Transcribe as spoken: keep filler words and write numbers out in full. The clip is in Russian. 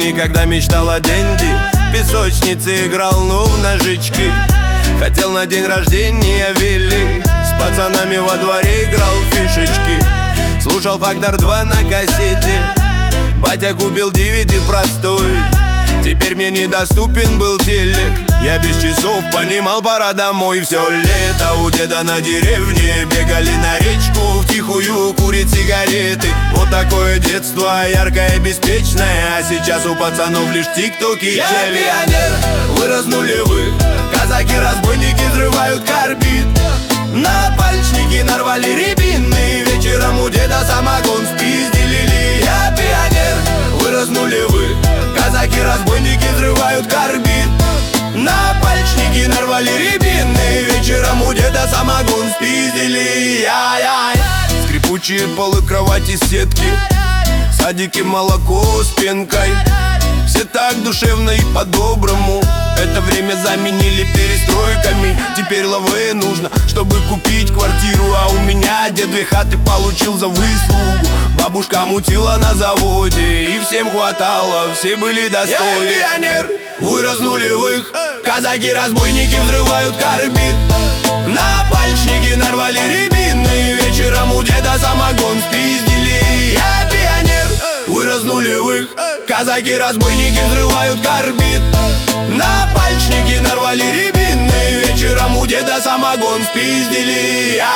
дни, когда мечтал о деньги. В песочнице играл, ну, в ножички. Хотел на день рождения вилли. С пацанами во дворе играл в фишечки. Слушал «Фактор два» на кассете. Батя купил ди ви ди простой. Теперь мне недоступен был телек. Я без часов понимал, пора домой. Все лето у деда на деревне. Бегали на речку, втихую курить сигареты. Вот такое детство, яркое, беспечное. А сейчас у пацанов лишь тик-ток и телек. Я пионер, вырос нулевых. Казаки-разбойники взрывают карбид. На пальчники нарвали рябины. Вечером у деда самогон спиздили. Я пионер, вырос нулевых. Казаки-разбойники взрывают карбид. На пальчники нарвали рябины. Вечером у деда самогон спиздили. Ай-ай. Скрипучие полы, кровати, сетки. Садики, молоко с пенкой. Все так душевно и по-доброму. Это время заменили перестройками. Теперь лавэ нужно, чтобы купить квартиру. А у меня дед две хаты получил за выслугу. Бабушка мутила на заводе, и всем хватало, все были достойны. Я пионер, вырос нулевых. Казаки-разбойники взрывают карбид. На пальчники нарвали рябины. Вечером у деда самогон спиздили. Я пионер, вырос нулевых. Казаки-разбойники взрывают карбид. На пальчники нарвали рябины. Вечером у деда самогон спиздили.